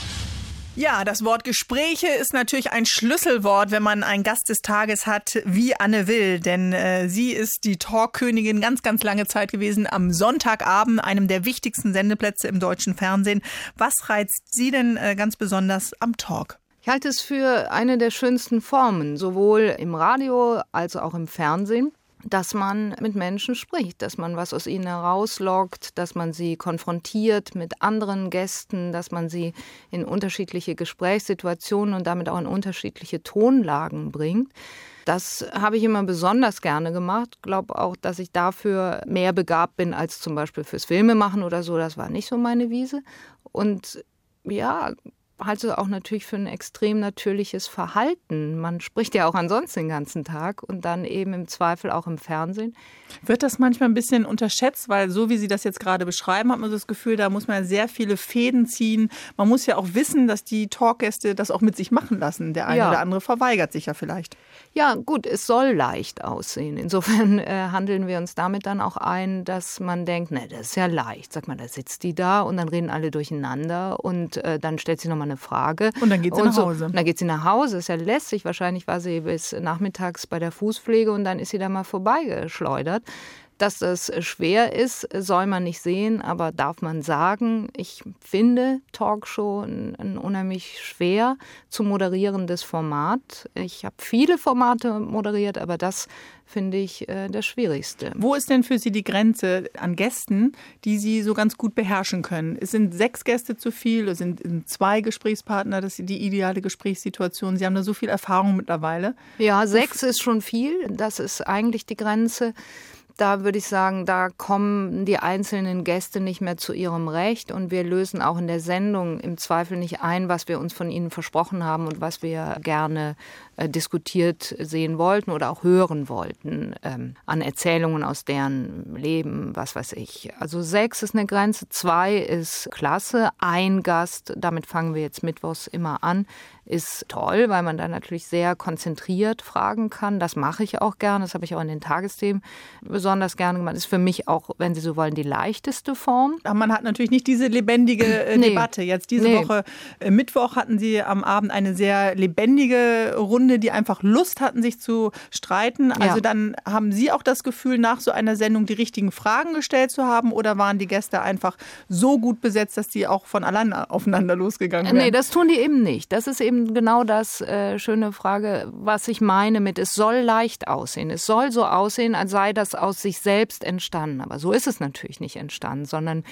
Ja, das Wort Gespräche ist natürlich ein Schlüsselwort, wenn man einen Gast des Tages hat wie Anne Will. Denn sie ist die Talkkönigin ganz, ganz lange Zeit gewesen am Sonntagabend, einem der wichtigsten Sendeplätze im deutschen Fernsehen. Was reizt Sie denn ganz besonders am Talk? Ich halte es für eine der schönsten Formen, sowohl im Radio als auch im Fernsehen, dass man mit Menschen spricht, dass man was aus ihnen herauslockt, dass man sie konfrontiert mit anderen Gästen, dass man sie in unterschiedliche Gesprächssituationen und damit auch in unterschiedliche Tonlagen bringt. Das habe ich immer besonders gerne gemacht. Ich glaube auch, dass ich dafür mehr begabt bin als zum Beispiel fürs Filmemachen oder so. Das war nicht so meine Wiese. Und ja, halte auch natürlich für ein extrem natürliches Verhalten. Man spricht ja auch ansonsten den ganzen Tag und dann eben im Zweifel auch im Fernsehen. Wird das manchmal ein bisschen unterschätzt, weil so wie Sie das jetzt gerade beschreiben, hat man so das Gefühl, da muss man ja sehr viele Fäden ziehen. Man muss ja auch wissen, dass die Talkgäste das auch mit sich machen lassen. Der eine oder andere verweigert sich ja vielleicht. Ja, gut, es soll leicht aussehen. Insofern handeln wir uns damit dann auch ein, dass man denkt, ne, das ist ja leicht. Sag mal, da sitzt die da und dann reden alle durcheinander und dann stellt sie nochmal eine Frage. Und dann geht sie nach Hause. Und dann geht sie nach Hause, ist ja lästig. Wahrscheinlich war sie bis nachmittags bei der Fußpflege und dann ist sie da mal vorbeigeschleudert. Dass das schwer ist, soll man nicht sehen, aber darf man sagen. Ich finde Talkshow ein unheimlich schwer zu moderierendes Format. Ich habe viele Formate moderiert, aber das finde ich das Schwierigste. Wo ist denn für Sie die Grenze an Gästen, die Sie so ganz gut beherrschen können? Es sind 6 Gäste zu viel, es sind 2 Gesprächspartner, das ist die ideale Gesprächssituation. Sie haben da so viel Erfahrung mittlerweile. Ja, 6 ist schon viel, das ist eigentlich die Grenze. Da würde ich sagen, da kommen die einzelnen Gäste nicht mehr zu ihrem Recht und wir lösen auch in der Sendung im Zweifel nicht ein, was wir uns von ihnen versprochen haben und was wir gerne diskutiert sehen wollten oder auch hören wollten an Erzählungen aus deren Leben, was weiß ich. Also 6 ist eine Grenze, 2 ist klasse, 1 Gast, damit fangen wir jetzt mittwochs immer an, ist toll, weil man da natürlich sehr konzentriert fragen kann. Das mache ich auch gerne, das habe ich auch in den Tagesthemen besonders gerne gemacht. Das ist für mich auch, wenn Sie so wollen, die leichteste Form. Aber man hat natürlich nicht diese lebendige Debatte. Jetzt diese Woche Mittwoch hatten Sie am Abend eine sehr lebendige Runde, die einfach Lust hatten, sich zu streiten. Also dann haben Sie auch das Gefühl, nach so einer Sendung die richtigen Fragen gestellt zu haben oder waren die Gäste einfach so gut besetzt, dass die auch von allein aufeinander losgegangen wären? Nee, das tun die eben nicht. Das ist eben genau das schöne Frage, was ich meine mit, es soll leicht aussehen. Es soll so aussehen, als sei das aus sich selbst entstanden. Aber so ist es natürlich nicht entstanden, sondern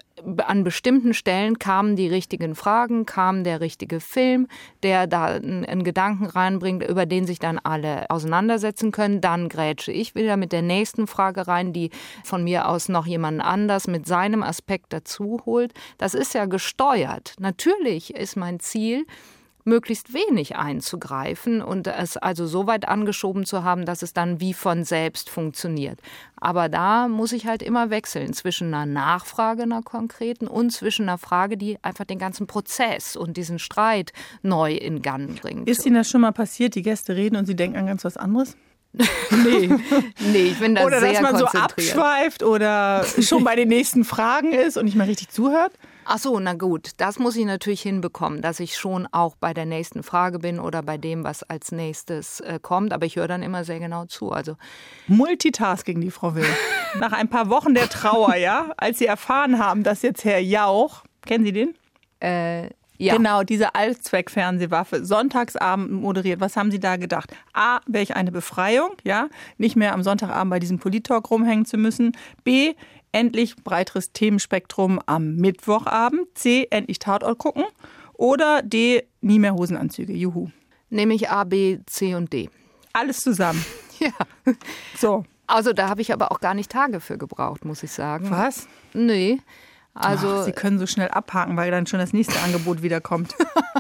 an bestimmten Stellen kamen die richtigen Fragen, kam der richtige Film, der da einen Gedanken reinbringt, über den sich dann alle auseinandersetzen können. Dann grätsche ich wieder mit der nächsten Frage rein, die von mir aus noch jemand anders mit seinem Aspekt dazu holt. Das ist ja gesteuert. Natürlich ist mein Ziel, möglichst wenig einzugreifen und es also so weit angeschoben zu haben, dass es dann wie von selbst funktioniert. Aber da muss ich halt immer wechseln zwischen einer Nachfrage, einer konkreten, und zwischen einer Frage, die einfach den ganzen Prozess und diesen Streit neu in Gang bringt. Ist Ihnen das schon mal passiert, die Gäste reden und Sie denken an ganz was anderes? Nee, ich bin da oder sehr dass man so konzentriert. abschweift oder schon bei den nächsten Fragen ist und nicht mal richtig zuhört? Ach so, na gut, das muss ich natürlich hinbekommen, dass ich schon auch bei der nächsten Frage bin oder bei dem, was als nächstes kommt. Aber ich höre dann immer sehr genau zu. Also Multitasking, die Frau Will. Nach ein paar Wochen der Trauer, ja, als Sie erfahren haben, dass jetzt Herr Jauch, kennen Sie den? Ja. Genau, diese Allzweck-Fernsehwaffe, Sonntagsabend moderiert. Was haben Sie da gedacht? A, welch eine Befreiung, ja, nicht mehr am Sonntagabend bei diesem Polit-Talk rumhängen zu müssen. B, endlich breiteres Themenspektrum am Mittwochabend. C, endlich Tatort gucken. Oder D, nie mehr Hosenanzüge. Juhu. Nehme ich A, B, C und D. Alles zusammen. Ja. So. Also da habe ich aber auch gar nicht Tage für gebraucht, muss ich sagen. Was? Nee. Also, Sie können so schnell abhaken, weil dann schon das nächste Angebot wiederkommt.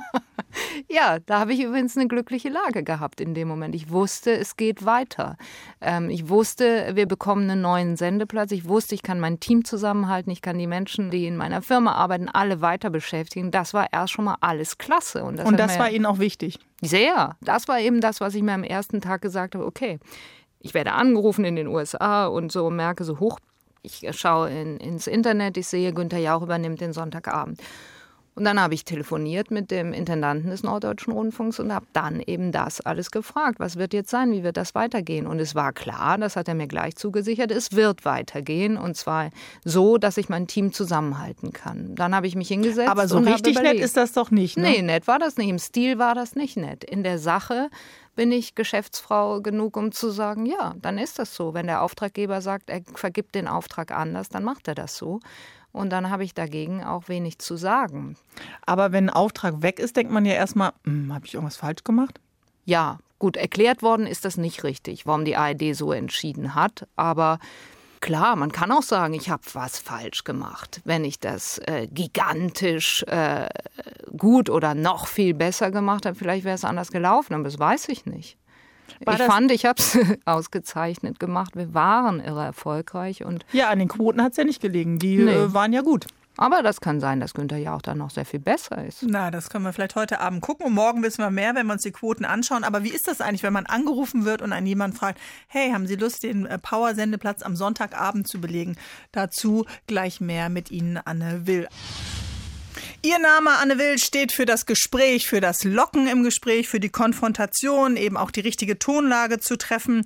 Ja, da habe ich übrigens eine glückliche Lage gehabt in dem Moment. Ich wusste, es geht weiter. Ich wusste, wir bekommen einen neuen Sendeplatz. Ich wusste, ich kann mein Team zusammenhalten. Ich kann die Menschen, die in meiner Firma arbeiten, alle weiter beschäftigen. Das war erst schon mal alles klasse. Und das war Ihnen auch wichtig? Sehr. Das war eben das, was ich mir am ersten Tag gesagt habe. Okay, ich werde angerufen in den USA und so merke so hoch. Ich schaue ins Internet, ich sehe, Günther Jauch übernimmt den Sonntagabend. Und dann habe ich telefoniert mit dem Intendanten des Norddeutschen Rundfunks und habe dann eben das alles gefragt. Was wird jetzt sein? Wie wird das weitergehen? Und es war klar, das hat er mir gleich zugesichert, es wird weitergehen. Und zwar so, dass ich mein Team zusammenhalten kann. Dann habe ich mich hingesetzt. Aber so richtig nett ist das doch nicht, ne? Nee, nett war das nicht. Im Stil war das nicht nett. In der Sache bin ich Geschäftsfrau genug, um zu sagen, ja, dann ist das so. Wenn der Auftraggeber sagt, er vergibt den Auftrag anders, dann macht er das so. Und dann habe ich dagegen auch wenig zu sagen. Aber wenn ein Auftrag weg ist, denkt man ja erstmal, habe ich irgendwas falsch gemacht? Ja, gut, erklärt worden ist das nicht richtig, warum die ARD so entschieden hat. Aber klar, man kann auch sagen, ich habe was falsch gemacht. Wenn ich das gigantisch gut oder noch viel besser gemacht habe, vielleicht wäre es anders gelaufen, aber das weiß ich nicht. Ich habe es ausgezeichnet gemacht. Wir waren irre erfolgreich. Und ja, an den Quoten hat es ja nicht gelegen. Die waren ja gut. Aber das kann sein, dass Günther Jauch dann noch sehr viel besser ist. Na, das können wir vielleicht heute Abend gucken. Und morgen wissen wir mehr, wenn wir uns die Quoten anschauen. Aber wie ist das eigentlich, wenn man angerufen wird und einen jemand fragt, hey, haben Sie Lust, den Power-Sendeplatz am Sonntagabend zu belegen? Dazu gleich mehr mit Ihnen, Anne Will. Ihr Name, Anne Will, steht für das Gespräch, für das Locken im Gespräch, für die Konfrontation, eben auch die richtige Tonlage zu treffen.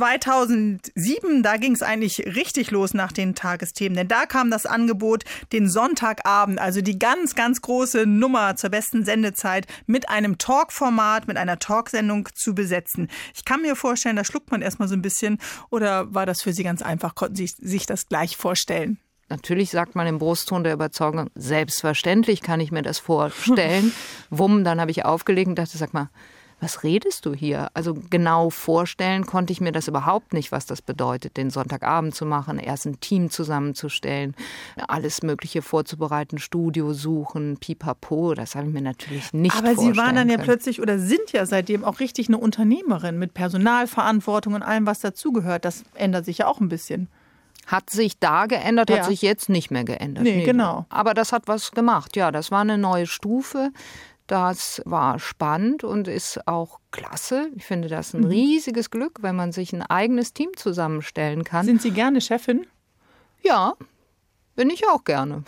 2007, da ging es eigentlich richtig los nach den Tagesthemen, denn da kam das Angebot, den Sonntagabend, also die ganz, ganz große Nummer zur besten Sendezeit, mit einem Talkformat, mit einer Talksendung zu besetzen. Ich kann mir vorstellen, da schluckt man erstmal so ein bisschen, oder war das für Sie ganz einfach, konnten Sie sich das gleich vorstellen? Natürlich sagt man im Brustton der Überzeugung, selbstverständlich kann ich mir das vorstellen. Wumm, dann habe ich aufgelegt und dachte, sag mal, was redest du hier? Also genau vorstellen konnte ich mir das überhaupt nicht, was das bedeutet, den Sonntagabend zu machen, erst ein Team zusammenzustellen, alles Mögliche vorzubereiten, Studio suchen, pipapo, das habe ich mir natürlich nicht vorstellen können. Aber Sie waren dann ja plötzlich oder sind ja seitdem auch richtig eine Unternehmerin mit Personalverantwortung und allem, was dazugehört. Das ändert sich ja auch ein bisschen. Hat sich da geändert, hat sich jetzt nicht mehr geändert. Nee, genau. Aber das hat was gemacht. Ja, das war eine neue Stufe. Das war spannend und ist auch klasse. Ich finde das ein riesiges Glück, wenn man sich ein eigenes Team zusammenstellen kann. Sind Sie gerne Chefin? Ja, bin ich auch gerne.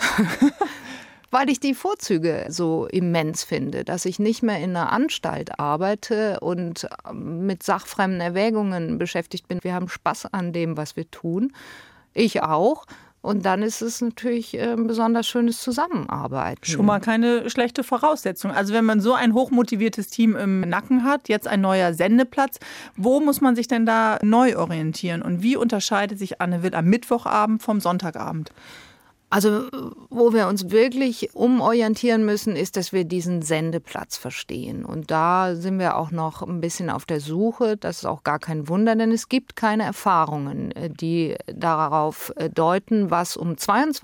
Weil ich die Vorzüge so immens finde, dass ich nicht mehr in einer Anstalt arbeite und mit sachfremden Erwägungen beschäftigt bin. Wir haben Spaß an dem, was wir tun. Ich auch. Und dann ist es natürlich ein besonders schönes Zusammenarbeiten. Schon mal keine schlechte Voraussetzung. Also wenn man so ein hochmotiviertes Team im Nacken hat, jetzt ein neuer Sendeplatz, wo muss man sich denn da neu orientieren? Und wie unterscheidet sich Anne Will am Mittwochabend vom Sonntagabend? Also wo wir uns wirklich umorientieren müssen, ist, dass wir diesen Sendeplatz verstehen. Und da sind wir auch noch ein bisschen auf der Suche. Das ist auch gar kein Wunder, denn es gibt keine Erfahrungen, die darauf deuten, was um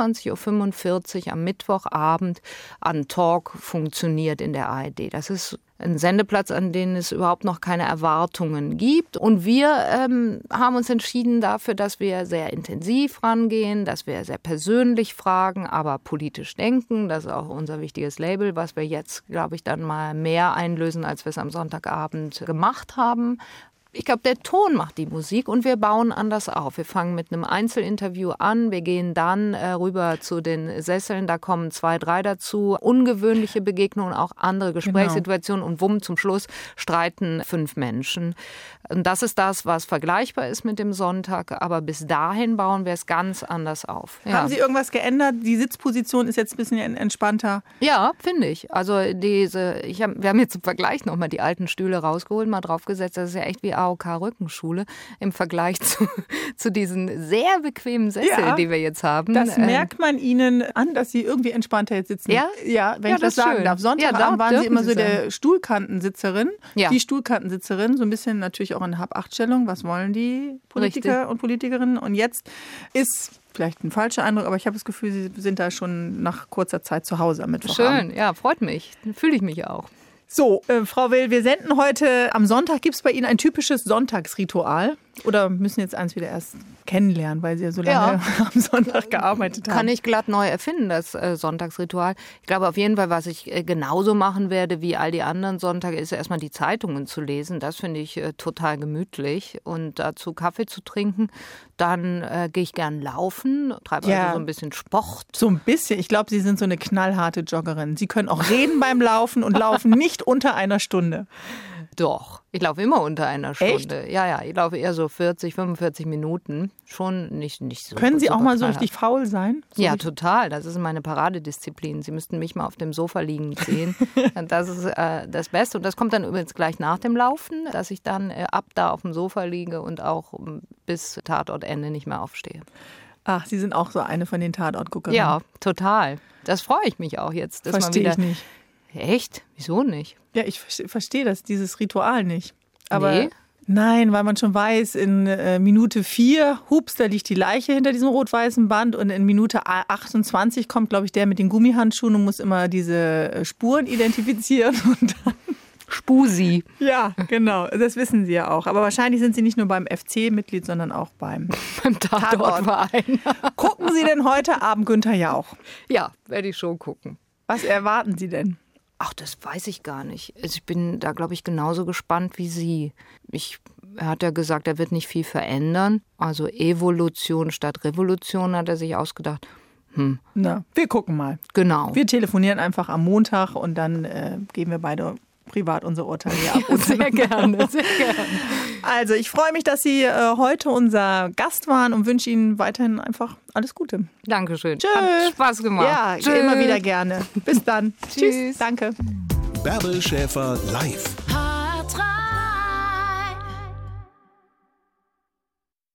22.45 Uhr am Mittwochabend an Talk funktioniert in der ARD. Das ist ein Sendeplatz, an den es überhaupt noch keine Erwartungen gibt. Und wir haben uns entschieden dafür, dass wir sehr intensiv rangehen, dass wir sehr persönlich fragen, aber politisch denken. Das ist auch unser wichtiges Label, was wir jetzt, glaube ich, dann mal mehr einlösen, als wir es am Sonntagabend gemacht haben. Ich glaube, der Ton macht die Musik und wir bauen anders auf. Wir fangen mit einem Einzelinterview an, wir gehen dann rüber zu den Sesseln, da kommen 2, 3 dazu. Ungewöhnliche Begegnungen, auch andere Gesprächssituationen und wumm, zum Schluss streiten 5 Menschen. Und das ist das, was vergleichbar ist mit dem Sonntag, aber bis dahin bauen wir es ganz anders auf. Ja. Haben Sie irgendwas geändert? Die Sitzposition ist jetzt ein bisschen entspannter. Ja, finde ich. Also wir haben jetzt im Vergleich nochmal die alten Stühle rausgeholt, mal draufgesetzt. Das ist ja echt wie AOK-Rückenschule im Vergleich zu diesen sehr bequemen Sesseln, die wir jetzt haben. Das merkt man Ihnen an, dass Sie irgendwie entspannter jetzt sitzen. Ja? Ja, wenn ich das sagen darf. Sonntagabend waren Sie immer so der Stuhlkantensitzerin. Ja. Die Stuhlkantensitzerin, so ein bisschen natürlich auch in Hab-Acht-Stellung. Was wollen die Politiker und Politikerinnen? Und jetzt ist vielleicht ein falscher Eindruck, aber ich habe das Gefühl, Sie sind da schon nach kurzer Zeit zu Hause am Mittwochabend. Schön, ja, freut mich. Fühle ich mich auch. So, Frau Will, wir senden heute am Sonntag. Gibt es bei Ihnen ein typisches Sonntagsritual? Oder müssen jetzt eins wieder erst kennenlernen, weil Sie ja so lange am Sonntag gearbeitet haben? Kann ich glatt neu erfinden, das Sonntagsritual. Ich glaube auf jeden Fall, was ich genauso machen werde wie all die anderen Sonntage, ist erstmal die Zeitungen zu lesen. Das finde ich total gemütlich. Und dazu Kaffee zu trinken. Dann gehe ich gern laufen, treibe also so ein bisschen Sport. So ein bisschen. Ich glaube, Sie sind so eine knallharte Joggerin. Sie können auch reden beim Laufen und laufen nicht unter einer Stunde. Doch, ich laufe immer unter einer Stunde. Echt? Ja, ich laufe eher so 40, 45 Minuten. Schon nicht so. Können Sie auch mal so knallhart. richtig faul sein? So ja, total. Das ist meine Paradedisziplin. Sie müssten mich mal auf dem Sofa liegen sehen. Das ist das Beste. Und das kommt dann übrigens gleich nach dem Laufen, dass ich dann ab da auf dem Sofa liege und auch bis Tatortende nicht mehr aufstehe. Ach, Sie sind auch so eine von den Tatortguckerinnen. Ja, total. Das freue ich mich auch jetzt. Verstehe ich nicht. Echt? Wieso nicht? Ja, ich verstehe dieses Ritual nicht. Aber nee? Nein, weil man schon weiß, in Minute 4, hups, da liegt die Leiche hinter diesem rot-weißen Band und in Minute 28 kommt, glaube ich, der mit den Gummihandschuhen und muss immer diese Spuren identifizieren und dann Spusi. Ja, genau, das wissen Sie ja auch. Aber wahrscheinlich sind Sie nicht nur beim FC Mitglied, sondern auch beim Tatortverein. Gucken Sie denn heute Abend Günther Jauch? Ja, werde ich schon gucken. Was erwarten Sie denn? Ach, das weiß ich gar nicht. Also ich bin da, glaube ich, genauso gespannt wie Sie. Er hat ja gesagt, er wird nicht viel verändern. Also Evolution statt Revolution hat er sich ausgedacht. Na, wir gucken mal. Genau. Wir telefonieren einfach am Montag und dann geben wir beide privat unser Urteil hier ab. Sehr gerne, sehr gerne. Also ich freue mich, dass Sie heute unser Gast waren und wünsche Ihnen weiterhin einfach alles Gute. Dankeschön. Tschüss. Hat Spaß gemacht. Ja, Tschüss. Immer wieder gerne. Bis dann. Tschüss. Danke. Bärbel Schäfer live.